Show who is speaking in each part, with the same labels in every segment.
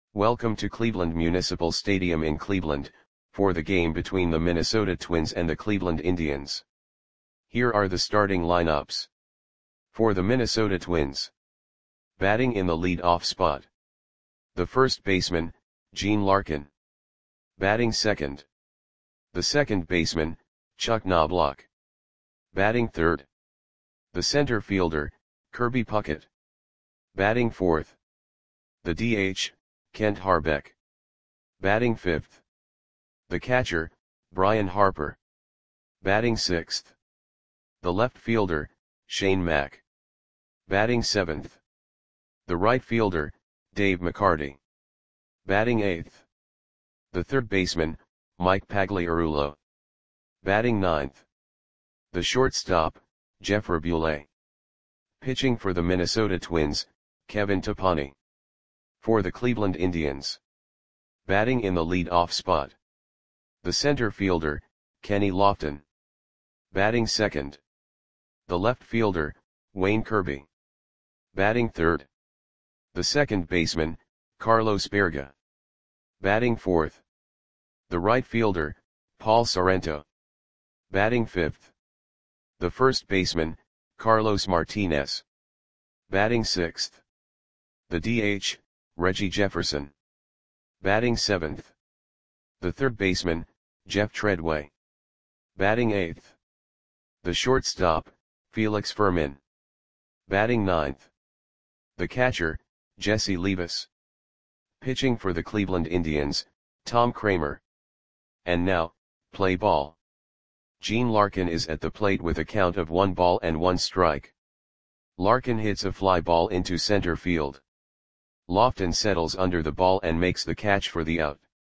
Speaker 1: Welcome to Cleveland Municipal Stadium in Cleveland, for the game between the Minnesota Twins and the Cleveland Indians. Here are the starting lineups. For the Minnesota Twins. Batting in the lead-off spot. The first baseman, Gene Larkin. Batting second. The second baseman, Chuck Knobloch. Batting third. The center fielder, Kirby Puckett. Batting fourth. The DH, Kent Hrbek. Batting fifth. The catcher, Brian Harper. Batting sixth. The left fielder, Shane Mack. Batting seventh. The right fielder, Dave McCarty. Batting eighth. The third baseman, Mike Pagliarulo. Batting ninth. The shortstop, Jeff Rabule. Pitching for the Minnesota Twins, Kevin Topani. For the Cleveland Indians. Batting in the lead-off spot. The center fielder, Kenny Lofton. Batting second. The left fielder, Wayne Kirby. Batting third. The second baseman, Carlos Berga. Batting fourth. The right fielder, Paul Sorrento. Batting fifth. The first baseman, Carlos Martinez. Batting sixth. The DH, Reggie Jefferson. Batting seventh. The third baseman, Jeff Treadway. Batting eighth. The shortstop, Felix Fermin. Batting ninth. The catcher, Jesse Levis. Pitching for the Cleveland Indians, Tom Kramer. And now, play ball. Gene Larkin is at the plate with a count of 1 ball and 1 strike. Larkin hits a fly ball into center field. Lofton settles under the ball and makes the catch for the out.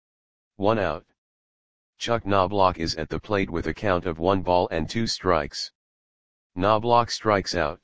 Speaker 1: 1 out. Chuck Knobloch is at the plate with a count of 1 ball and 2 strikes. Knobloch strikes out.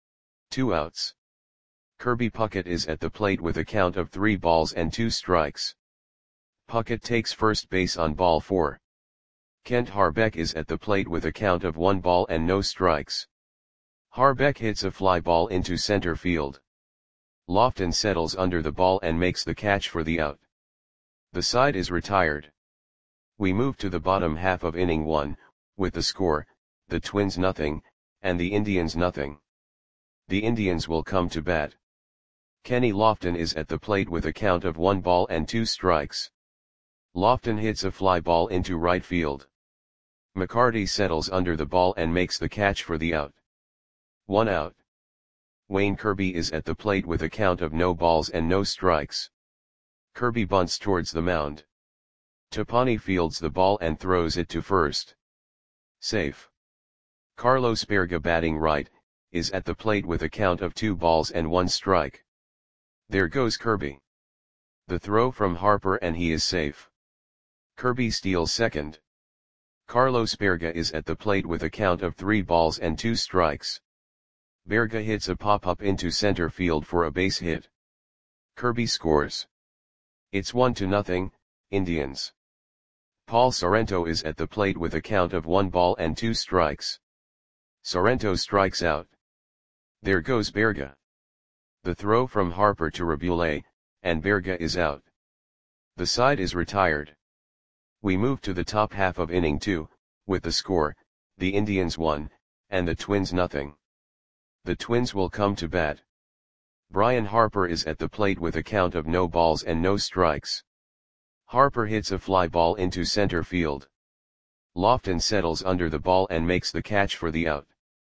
Speaker 1: 2 outs. Kirby Puckett is at the plate with a count of 3 balls and 2 strikes. Puckett takes first base on ball 4. Kent Hrbek is at the plate with a count of 1 ball and no strikes. Hrbek hits a fly ball into center field. Lofton settles under the ball and makes the catch for the out. The side is retired. We move to the bottom half of inning 1, with the score, the Twins nothing, and the Indians nothing. The Indians will come to bat. Kenny Lofton is at the plate with a count of 1 ball and 2 strikes. Lofton hits a fly ball into right field. McCarty settles under the ball and makes the catch for the out. 1 out. Wayne Kirby is at the plate with a count of no balls and no strikes. Kirby bunts towards the mound. Topani fields the ball and throws it to first. Safe. Carlos Berga, batting right, is at the plate with a count of 2 balls and 1 strike. There goes Kirby. The throw from Harper and he is safe. Kirby steals second. Carlos Berga is at the plate with a count of 3 balls and 2 strikes. Berga hits a pop-up into center field for a base hit. Kirby scores. It's 1-0, Indians. Paul Sorrento is at the plate with a count of 1 ball and 2 strikes. Sorrento strikes out. There goes Berga. The throw from Harper to Rabule, and Berga is out. The side is retired. We move to the top half of inning 2, with the score, the Indians 1, and the Twins nothing. The Twins will come to bat. Brian Harper is at the plate with a count of no balls and no strikes. Harper hits a fly ball into center field. Lofton settles under the ball and makes the catch for the out.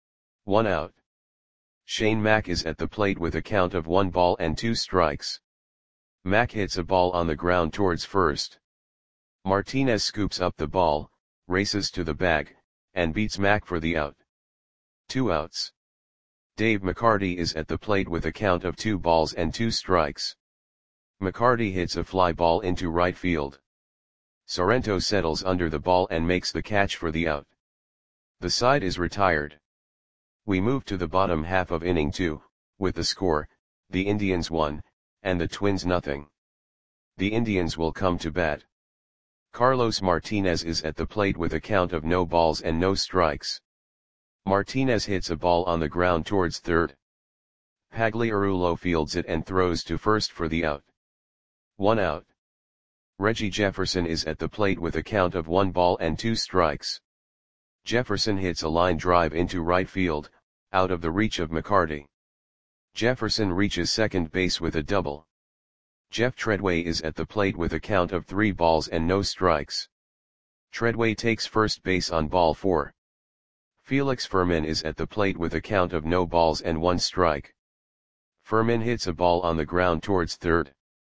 Speaker 1: 1 out. Shane Mack is at the plate with a count of 1 ball and 2 strikes. Mack hits a ball on the ground towards first. Martinez scoops up the ball, races to the bag, and beats Mack for the out. 2 outs. Dave McCarty is at the plate with a count of 2 balls and 2 strikes. McCarty hits a fly ball into right field. Sorrento settles under the ball and makes the catch for the out. The side is retired. We move to the bottom half of inning 2, with the score, the Indians 1, and the Twins nothing. The Indians will come to bat. Carlos Martinez is at the plate with a count of no balls and no strikes. Martinez hits a ball on the ground towards third. Pagliarulo fields it and throws to first for the out. 1 out. Reggie Jefferson is at the plate with a count of 1 ball and 2 strikes. Jefferson hits a line drive into right field, out of the reach of McCarty. Jefferson reaches second base with a double. Jeff Treadway is at the plate with a count of 3 balls and no strikes. Treadway takes first base on ball 4. Felix Fermin is at the plate with a count of no balls and 1 strike. Fermin hits a ball on the ground towards third.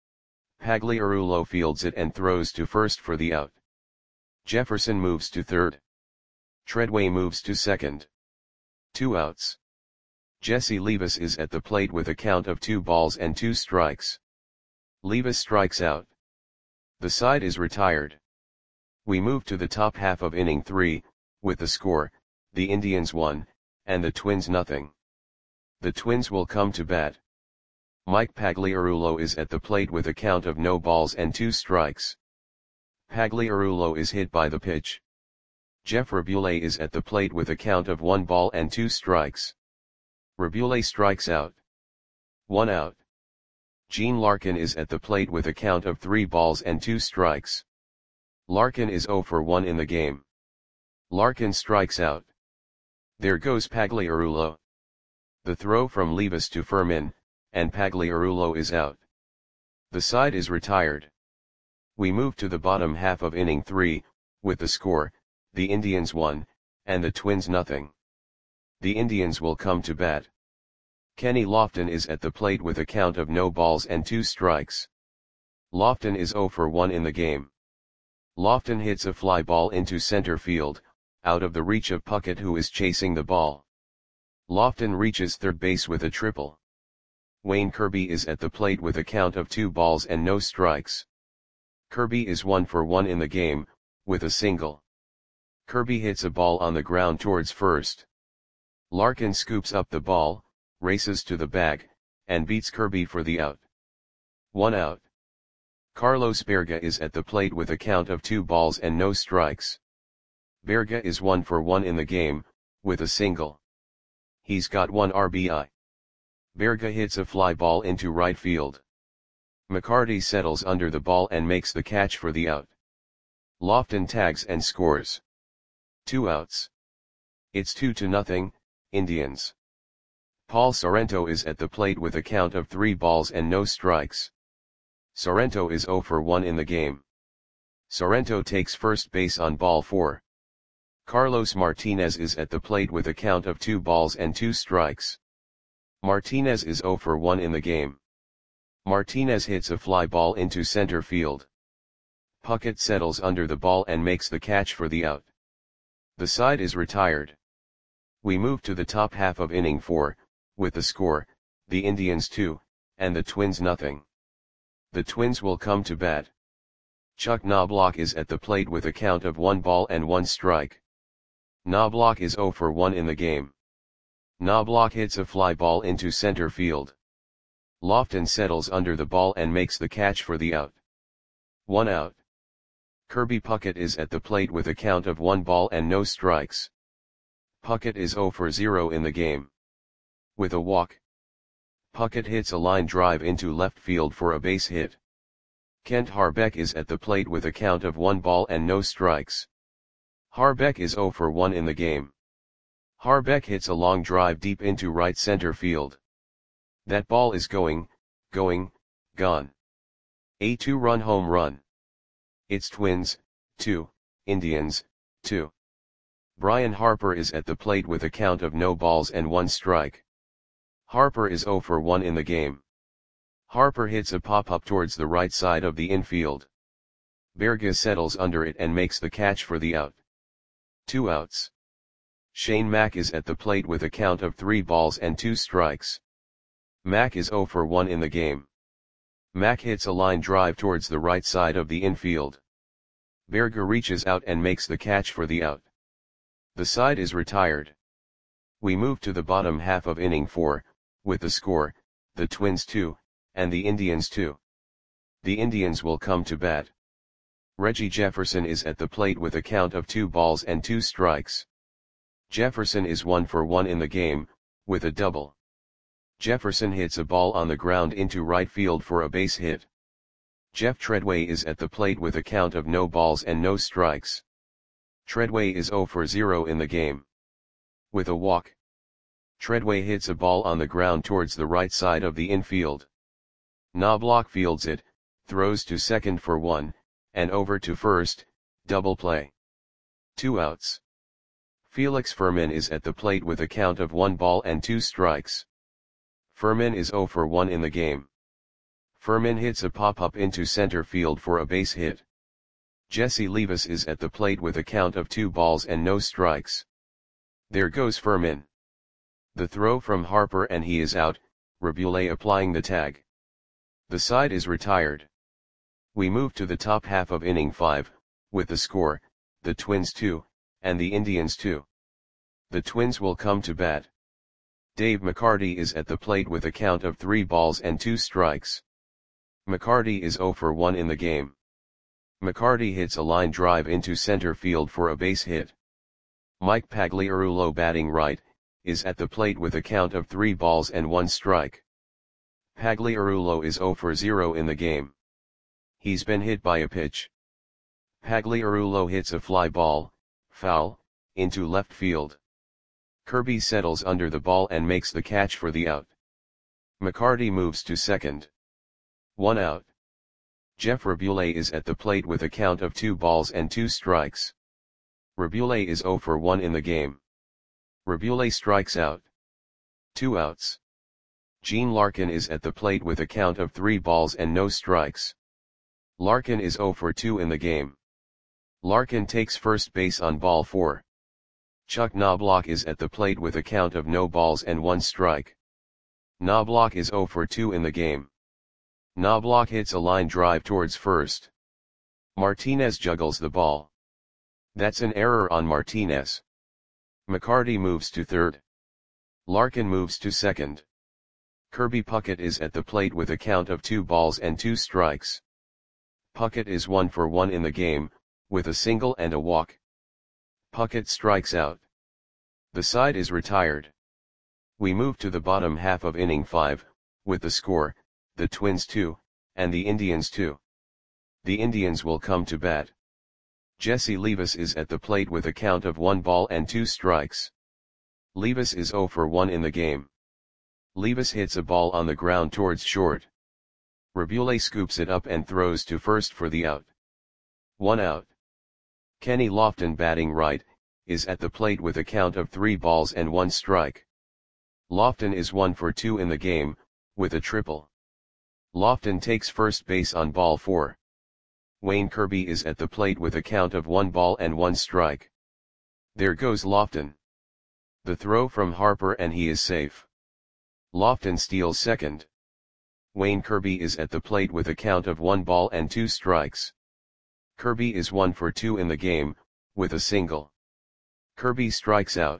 Speaker 1: Pagliarulo fields it and throws to first for the out. Jefferson moves to third. Treadway moves to second. 2 outs. Jesse Levis is at the plate with a count of 2 balls and 2 strikes. Levis strikes out. The side is retired. We move to the top half of inning 3, with the score, the Indians 1, and the Twins nothing. The Twins will come to bat. Mike Pagliarulo is at the plate with a count of no balls and 2 strikes. Pagliarulo is hit by the pitch. Jeff Rabule is at the plate with a count of 1 ball and 2 strikes. Rabule strikes out. 1 out. Gene Larkin is at the plate with a count of 3 balls and 2 strikes. Larkin is 0 for 1 in the game. Larkin strikes out. There goes Pagliarulo. The throw from Levis to Fermin, and Pagliarulo is out. The side is retired. We move to the bottom half of inning 3, with the score, the Indians 1, and the Twins nothing. The Indians will come to bat. Kenny Lofton is at the plate with a count of no balls and 2 strikes. Lofton is 0 for 1 in the game. Lofton hits a fly ball into center field, out of the reach of Puckett who is chasing the ball. Lofton reaches third base with a triple. Wayne Kirby is at the plate with a count of 2 balls and no strikes. Kirby is 1 for 1 in the game, with a single. Kirby hits a ball on the ground towards first. Larkin scoops up the ball, races to the bag, and beats Kirby for the out. 1 out. Carlos Berga is at the plate with a count of 2 balls and no strikes. Berga is 1 for 1 in the game, with a single. He's got 1 RBI. Berga hits a fly ball into right field. McCarty settles under the ball and makes the catch for the out. Lofton tags and scores. 2 outs. It's 2-0, Indians. Paul Sorrento is at the plate with a count of 3 balls and no strikes. Sorrento is 0 for 1 in the game. Sorrento takes first base on ball 4. Carlos Martinez is at the plate with a count of 2 balls and 2 strikes. Martinez is 0 for 1 in the game. Martinez hits a fly ball into center field. Puckett settles under the ball and makes the catch for the out. The side is retired. We move to the top half of inning 4, with the score, the Indians 2, and the Twins nothing. The Twins will come to bat. Chuck Knobloch is at the plate with a count of 1 ball and 1 strike. Knobloch is 0 for 1 in the game. Knobloch hits a fly ball into center field. Lofton settles under the ball and makes the catch for the out. 1 out. Kirby Puckett is at the plate with a count of 1 ball and no strikes. Puckett is 0 for 0 in the game. With a walk. Puckett hits a line drive into left field for a base hit. Kent Harbeck is at the plate with a count of 1 ball and no strikes. Harbeck is 0 for 1 in the game. Harbeck hits a long drive deep into right center field. That ball is gone. A 2-run home run. It's Twins, 2, Indians, 2. Brian Harper is at the plate with a count of no balls and 1 strike. Harper is 0 for 1 in the game. Harper hits a pop-up towards the right side of the infield. Berga settles under it and makes the catch for the out. 2 outs. Shane Mack is at the plate with a count of 3 balls and 2 strikes. Mack is 0 for 1 in the game. Mack hits a line drive towards the right side of the infield. Berga reaches out and makes the catch for the out. The side is retired. We move to the bottom half of inning 4, with the score, the Twins 2, and the Indians 2. The Indians will come to bat. Reggie Jefferson is at the plate with a count of 2 balls and 2 strikes. Jefferson is 1 for 1 in the game, with a double. Jefferson hits a ball on the ground into right field for a base hit. Jeff Treadway is at the plate with a count of no balls and no strikes. Treadway is 0 for 0 in the game. With a walk, Treadway hits a ball on the ground towards the right side of the infield. Knobloch fields it, throws to second for 1, and over to first, double play. 2 outs. Felix Fermin is at the plate with a count of 1 ball and 2 strikes. Fermin is 0 for 1 in the game. Fermin hits a pop-up into center field for a base hit. Jesse Levis is at the plate with a count of 2 balls and no strikes. There goes Fermin. The throw from Harper and he is out, Rabulais applying the tag. The side is retired. We move to the top half of inning 5, with the score, the Twins 2, and the Indians 2. The Twins will come to bat. Dave McCarty is at the plate with a count of 3 balls and 2 strikes. McCarty is 0 for 1 in the game. McCarty hits a line drive into center field for a base hit. Mike Pagliarulo, batting right, is at the plate with a count of 3 balls and 1 strike. Pagliarulo is 0 for 0 in the game. He's been hit by a pitch. Pagliarulo hits a fly ball, foul, into left field. Kirby settles under the ball and makes the catch for the out. McCarty moves to second. 1 out. Jeff Rabulais is at the plate with a count of 2 balls and 2 strikes. Rabulais is 0 for 1 in the game. Rabulais strikes out. 2 outs. Gene Larkin is at the plate with a count of 3 balls and no strikes. Larkin is 0 for 2 in the game. Larkin takes first base on ball 4. Chuck Knobloch is at the plate with a count of no balls and 1 strike. Knobloch is 0 for 2 in the game. Knobloch hits a line drive towards first. Martinez juggles the ball. That's an error on Martinez. McCarty moves to third. Larkin moves to second. Kirby Puckett is at the plate with a count of 2 balls and 2 strikes. Puckett is 1 for 1 in the game, with a single and a walk. Puckett strikes out. The side is retired. We move to the bottom half of inning 5, with the score, the Twins 2, and the Indians 2. The Indians will come to bat. Jesse Levis is at the plate with a count of 1 ball and 2 strikes. Levis is 0 for 1 in the game. Levis hits a ball on the ground towards short. Rabulais scoops it up and throws to first for the out. 1 out. Kenny Lofton, batting right, is at the plate with a count of 3 balls and 1 strike. Lofton is 1 for 2 in the game, with a triple. Lofton takes first base on ball 4. Wayne Kirby is at the plate with a count of 1 ball and 1 strike. There goes Lofton. The throw from Harper and he is safe. Lofton steals second. Wayne Kirby is at the plate with a count of 1 ball and 2 strikes. Kirby is 1 for 2 in the game, with a single. Kirby strikes out.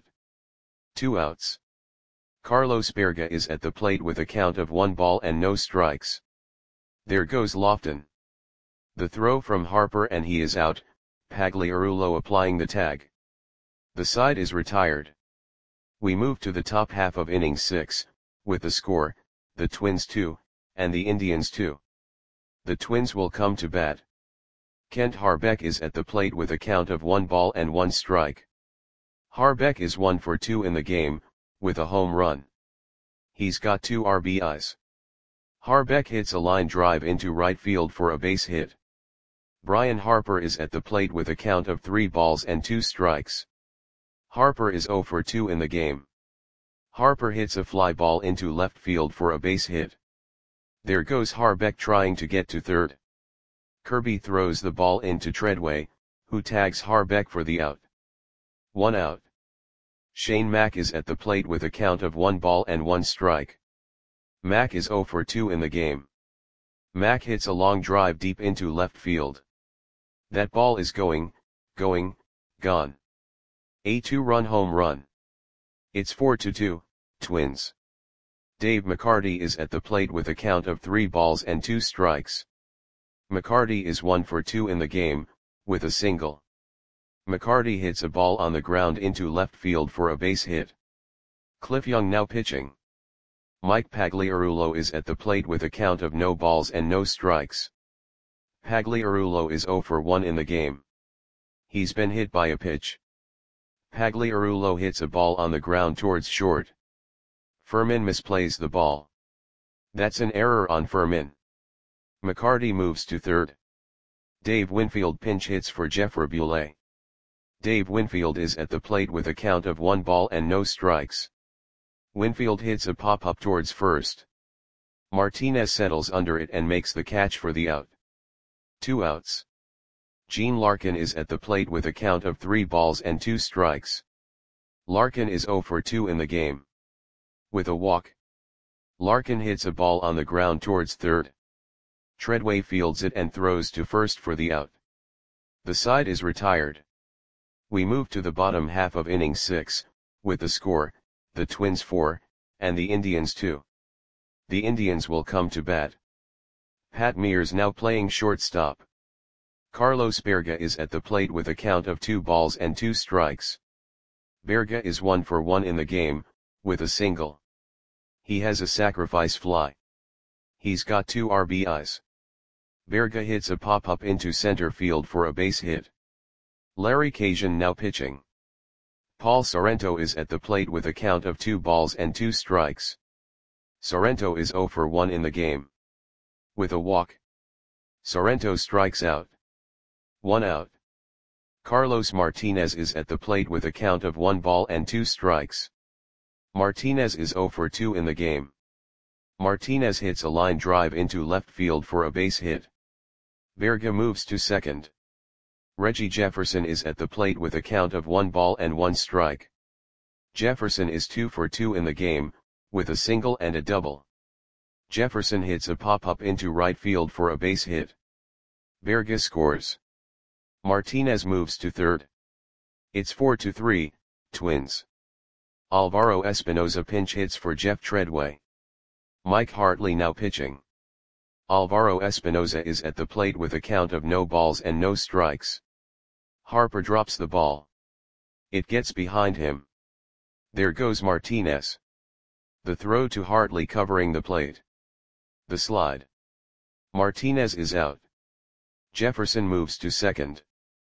Speaker 1: 2 outs. Carlos Berga is at the plate with a count of 1 ball and no strikes. There goes Lofton. The throw from Harper and he is out, Pagliarulo applying the tag. The side is retired. We move to the top half of inning 6, with the score, the Twins 2, and the Indians 2. The Twins will come to bat. Kent Harbeck is at the plate with a count of 1 ball and 1 strike. Harbeck is 1 for 2 in the game, with a home run. He's got 2 RBIs. Harbeck hits a line drive into right field for a base hit. Brian Harper is at the plate with a count of 3 balls and 2 strikes. Harper is 0 for 2 in the game. Harper hits a fly ball into left field for a base hit. There goes Harbeck trying to get to third. Kirby throws the ball into Treadway, who tags Harbeck for the out. 1 out. Shane Mack is at the plate with a count of 1 ball and 1 strike. Mack is 0 for 2 in the game. Mack hits a long drive deep into left field. That ball is gone. A 2-run home run. It's 4-2, Twins. Dave McCarty is at the plate with a count of 3 balls and 2 strikes. McCarty is 1 for 2 in the game, with a single. McCarty hits a ball on the ground into left field for a base hit. Cliff Young now pitching. Mike Pagliarulo is at the plate with a count of no balls and no strikes. Pagliarulo is 0 for 1 in the game. He's been hit by a pitch. Pagliarulo hits a ball on the ground towards short. Fermin misplays the ball. That's an error on Fermin. McCarty moves to third. Dave Winfield pinch hits for Jeff Raboulet. Dave Winfield is at the plate with a count of 1 ball and no strikes. Winfield hits a pop-up towards first. Martinez settles under it and makes the catch for the out. 2 outs. Gene Larkin is at the plate with a count of 3 balls and 2 strikes. Larkin is 0 for 2 in the game. With a walk. Larkin hits a ball on the ground towards third. Treadway fields it and throws to first for the out. The side is retired. We move to the bottom half of inning 6, with the score, the Twins 4, and the Indians 2. The Indians will come to bat. Pat Mears now playing shortstop. Carlos Berga is at the plate with a count of 2 balls and 2 strikes. Berga is 1 for 1 in the game, with a single. He has a sacrifice fly. He's got 2 RBIs. Berga hits a pop-up into center field for a base hit. Larry Cajuan now pitching. Paul Sorrento is at the plate with a count of 2 balls and 2 strikes. Sorrento is 0 for 1 in the game. With a walk. Sorrento strikes out. 1 out. Carlos Martinez is at the plate with a count of 1 ball and 2 strikes. Martinez is 0 for 2 in the game. Martinez hits a line drive into left field for a base hit. Berga moves to second. Reggie Jefferson is at the plate with a count of 1 ball and 1 strike. Jefferson is 2 for 2 in the game, with a single and a double. Jefferson hits a pop-up into right field for a base hit. Berga scores. Martinez moves to third. It's 4-3, Twins. Alvaro Espinoza pinch hits for Jeff Treadway. Mike Hartley now pitching. Alvaro Espinoza is at the plate with a count of no balls and no strikes. Harper drops the ball. It gets behind him. There goes Martinez. The throw to Hartley covering the plate. The slide. Martinez is out. Jefferson moves to second.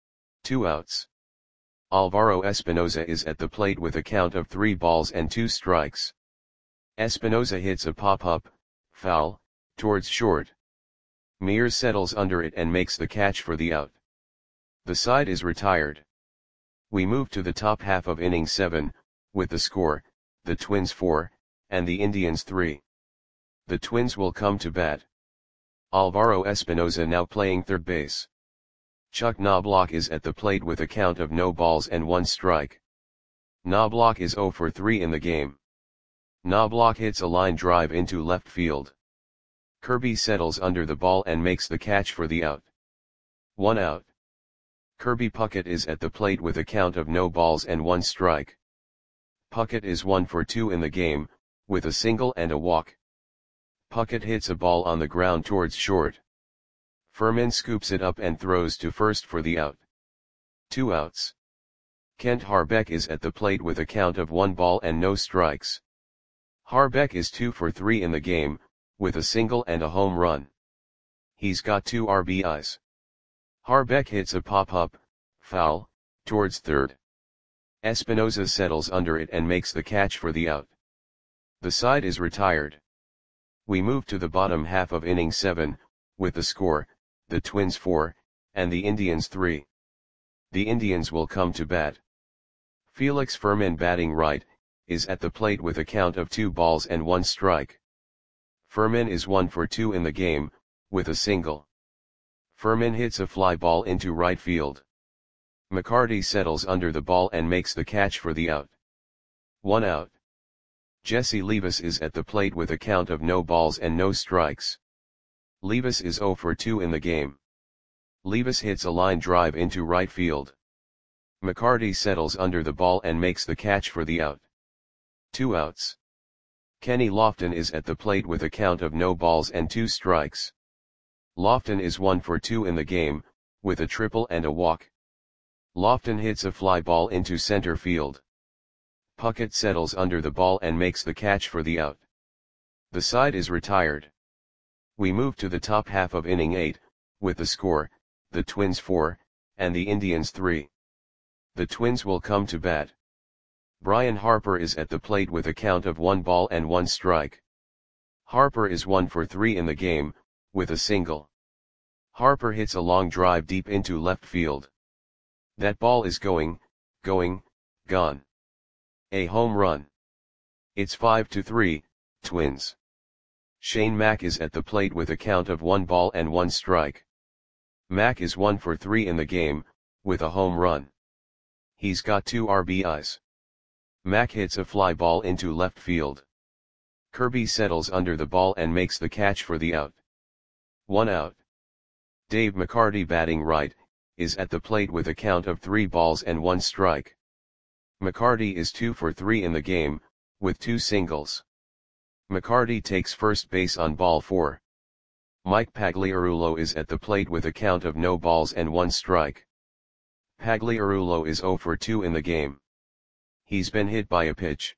Speaker 1: 2 outs. Alvaro Espinoza is at the plate with a count of 3 balls and 2 strikes. Espinoza hits a pop-up, foul, towards short. Mears settles under it and makes the catch for the out. The side is retired. We move to the top half of inning 7, with the score, the Twins 4, and the Indians 3. The Twins will come to bat. Alvaro Espinoza now playing third base. Chuck Knobloch is at the plate with a count of no balls and 1 strike. Knobloch is 0 for 3 in the game. Knobloch hits a line drive into left field. Kirby settles under the ball and makes the catch for the out. 1 out. Kirby Puckett is at the plate with a count of no balls and 1 strike. Puckett is 1 for 2 in the game, with a single and a walk. Puckett hits a ball on the ground towards short. Fermin scoops it up and throws to first for the out. 2 outs. Kent Harbeck is at the plate with a count of 1 ball and no strikes. Harbeck is 2 for 3 in the game, with a single and a home run. He's got 2 RBIs. Harbeck hits a pop-up, foul, towards third. Espinoza settles under it and makes the catch for the out. The side is retired. We move to the bottom half of inning 7, with the score, the Twins 4, and the Indians 3. The Indians will come to bat. Felix Fermin batting right, is at the plate with a count of 2 balls and 1 strike. Fermin is 1 for 2 in the game, with a single. Fermin hits a fly ball into right field. McCarty settles under the ball and makes the catch for the out. 1 out. Jesse Levis is at the plate with a count of no balls and no strikes. Levis is 0 for 2 in the game. Levis hits a line drive into right field. McCarty settles under the ball and makes the catch for the out. 2 outs. Kenny Lofton is at the plate with a count of no balls and 2 strikes. Lofton is 1 for 2 in the game, with a triple and a walk. Lofton hits a fly ball into center field. Puckett settles under the ball and makes the catch for the out. The side is retired. We move to the top half of inning 8, with the score, the Twins 4, and the Indians 3. The Twins will come to bat. Brian Harper is at the plate with a count of 1 ball and 1 strike. Harper is 1 for 3 in the game, with a single. Harper hits a long drive deep into left field. That ball is going, gone. A home run. It's 5-3, Twins. Shane Mack is at the plate with a count of 1 ball and 1 strike. Mack is 1 for 3 in the game, with a home run. He's got 2 RBIs. Mack hits a fly ball into left field. Kirby settles under the ball and makes the catch for the out. 1 out. Dave McCarty, batting right, is at the plate with a count of 3 balls and 1 strike. McCarty is 2 for 3 in the game, with 2 singles. McCarty takes first base on ball 4. Mike Pagliarulo is at the plate with a count of no balls and 1 strike. Pagliarulo is 0 for 2 in the game. He's been hit by a pitch.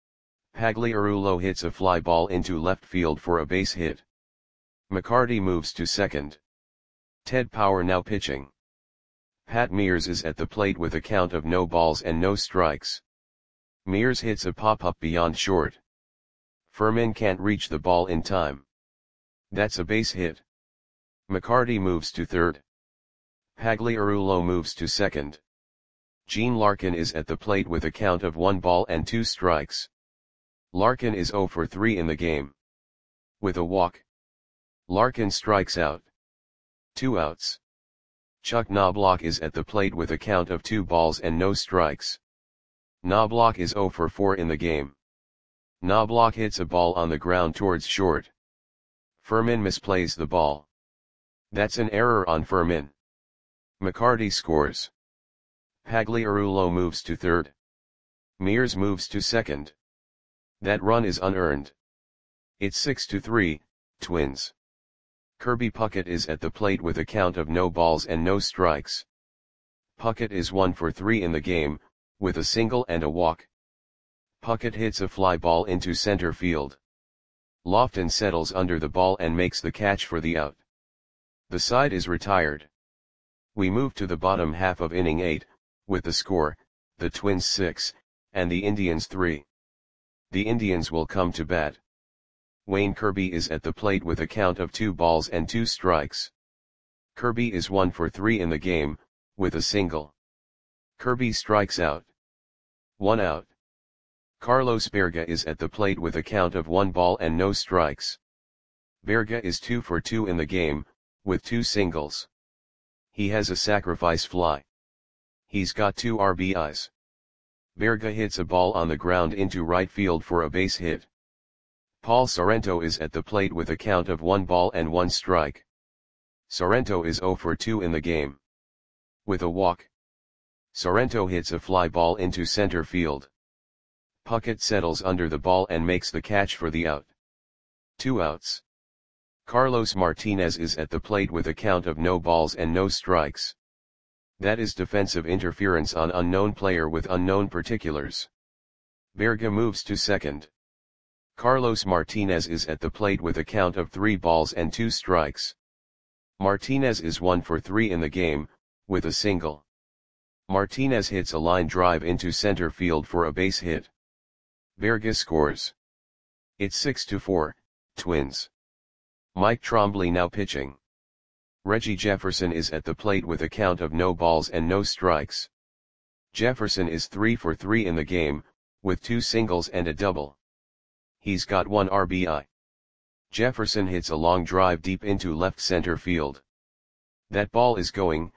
Speaker 1: Pagliarulo hits a fly ball into left field for a base hit. McCarty moves to second. Ted Power now pitching. Pat Mears is at the plate with a count of no balls and no strikes. Mears hits a pop-up beyond short. Furman can't reach the ball in time. That's a base hit. McCarty moves to third. Pagliarulo moves to second. Gene Larkin is at the plate with a count of 1 ball and 2 strikes. Larkin is 0 for 3 in the game. With a walk. Larkin strikes out. 2 outs. Chuck Knobloch is at the plate with a count of 2 balls and no strikes. Knobloch is 0 for 4 in the game. Knobloch hits a ball on the ground towards short. Furman misplays the ball. That's an error on Furman. McCarty scores. Pagliarulo moves to third. Mears moves to second. That run is unearned. It's 6-3, Twins. Kirby Puckett is at the plate with a count of no balls and no strikes. Puckett is 1 for 3 in the game, with a single and a walk. Puckett hits a fly ball into center field. Lofton settles under the ball and makes the catch for the out. The side is retired. We move to the bottom half of inning 8, with the score, the Twins 6, and the Indians 3. The Indians will come to bat. Wayne Kirby is at the plate with a count of 2 balls and 2 strikes. Kirby is 1 for 3 in the game, with a single. Kirby strikes out. 1 out. Carlos Berga is at the plate with a count of 1 ball and no strikes. Berga is 2 for 2 in the game, with 2 singles. He has a sacrifice fly. He's got 2 RBIs. Berga hits a ball on the ground into right field for a base hit. Paul Sorrento is at the plate with a count of 1 ball and 1 strike. Sorrento is 0 for 2 in the game. With a walk. Sorrento hits a fly ball into center field. Puckett settles under the ball and makes the catch for the out. 2 outs. Carlos Martinez is at the plate with a count of no balls and no strikes. That is defensive interference on unknown player with unknown particulars. Berga moves to second. Carlos Martinez is at the plate with a count of 3 balls and 2 strikes. Martinez is 1 for 3 in the game, with a single. Martinez hits a line drive into center field for a base hit. Berga scores. It's 6-4, Twins. Mike Trombley now pitching. Reggie Jefferson is at the plate with a count of no balls and no strikes. Jefferson is 3 for 3 in the game, with 2 singles and a double. He's got 1 RBI. Jefferson hits a long drive deep into left center field. That ball is going,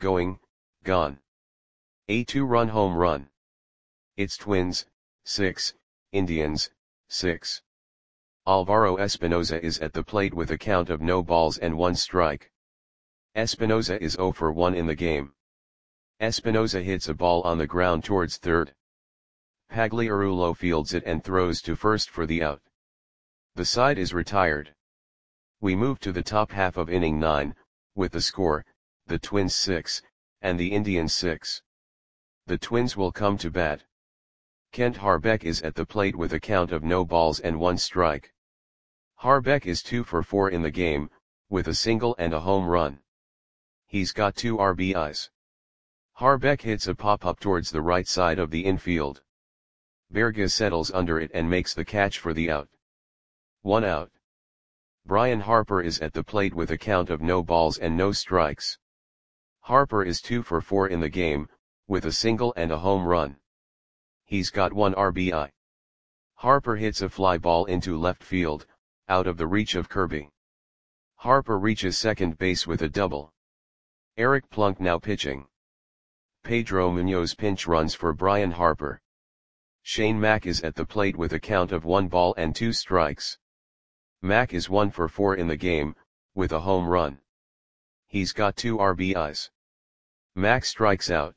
Speaker 1: gone. A 2-run home run. It's Twins, 6, Indians, 6. Alvaro Espinoza is at the plate with a count of no balls and 1 strike. Espinoza is 0 for 1 in the game. Espinoza hits a ball on the ground towards third. Pagliarulo fields it and throws to first for the out. The side is retired. We move to the top half of inning 9, with the score, the Twins 6, and the Indians 6. The Twins will come to bat. Kent Harbeck is at the plate with a count of no balls and 1 strike. Harbeck is 2 for 4 in the game, with a single and a home run. He's got 2 RBIs. Harbeck hits a pop-up towards the right side of the infield. Berga settles under it and makes the catch for the out. 1 out. Brian Harper is at the plate with a count of no balls and no strikes. Harper is 2 for 4 in the game, with a single and a home run. He's got 1 RBI. Harper hits a fly ball into left field, out of the reach of Kirby. Harper reaches second base with a double. Eric Plunk now pitching. Pedro Munoz pinch runs for Brian Harper. Shane Mack is at the plate with a count of 1 ball and 2 strikes. Mack is 1 for 4 in the game, with a home run. He's got 2 RBIs. Mack strikes out.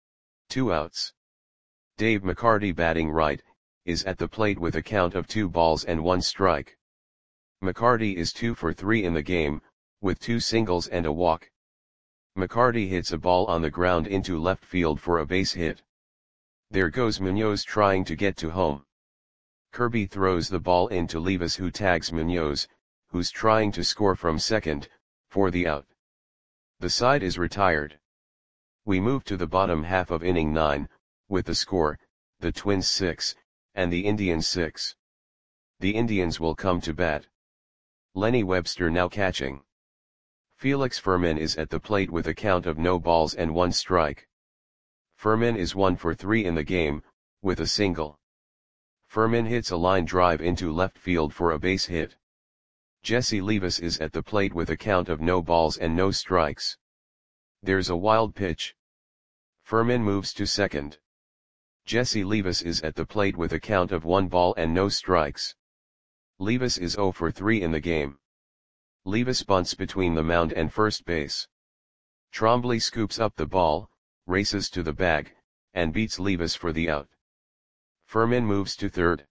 Speaker 1: 2 outs. Dave McCarty batting right, is at the plate with a count of 2 balls and 1 strike. McCarty is 2 for 3 in the game, with 2 singles and a walk. McCarty hits a ball on the ground into left field for a base hit. There goes Munoz trying to get to home. Kirby throws the ball into Levis, who tags Munoz, who's trying to score from second, for the out. The side is retired. We move to the bottom half of inning 9, with the score, the Twins 6, and the Indians 6. The Indians will come to bat. Lenny Webster now catching. Felix Fermin is at the plate with a count of no balls and 1 strike. Fermin is 1 for 3 in the game, with a single. Fermin hits a line drive into left field for a base hit. Jesse Levis is at the plate with a count of no balls and no strikes. There's a wild pitch. Fermin moves to second. Jesse Levis is at the plate with a count of 1 ball and no strikes. Levis is 0 for 3 in the game. Levis bunts between the mound and first base. Trombley scoops up the ball, races to the bag, and beats Levis for the out. Fermin moves to third.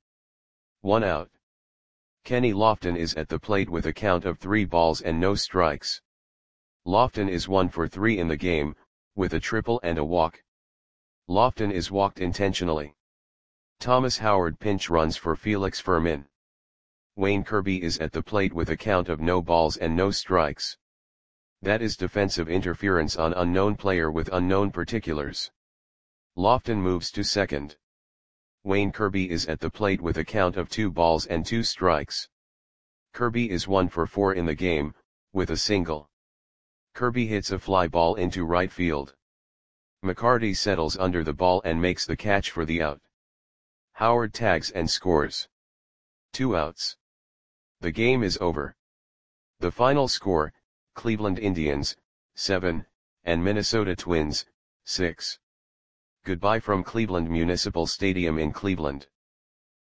Speaker 1: 1 out. Kenny Lofton is at the plate with a count of 3 balls and no strikes. Lofton is 1 for 3 in the game, with a triple and a walk. Lofton is walked intentionally. Thomas Howard pinch runs for Felix Fermin. Wayne Kirby is at the plate with a count of no balls and no strikes. That is defensive interference on unknown player with unknown particulars. Lofton moves to second. Wayne Kirby is at the plate with a count of 2 balls and 2 strikes. Kirby is 1 for 4 in the game, with a single. Kirby hits a fly ball into right field. McCarty settles under the ball and makes the catch for the out. Howard tags and scores. 2 outs. The game is over. The final score, Cleveland Indians, 7, and Minnesota Twins, 6. Goodbye from Cleveland Municipal Stadium in Cleveland.